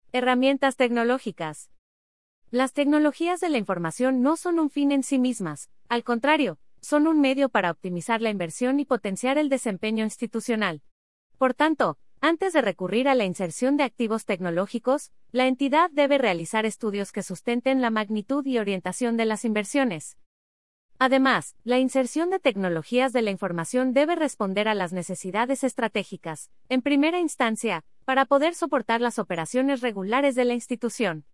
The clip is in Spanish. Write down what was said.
Herramientas tecnológicas. Las tecnologías de la información no son un fin en sí mismas, al contrario, son un medio para optimizar la inversión y potenciar el desempeño institucional. Por tanto, antes de recurrir a la inserción de activos tecnológicos, la entidad debe realizar estudios que sustenten la magnitud y orientación de las inversiones. Además, la inserción de tecnologías de la información debe responder a las necesidades estratégicas, en primera instancia, para poder soportar las operaciones regulares de la institución.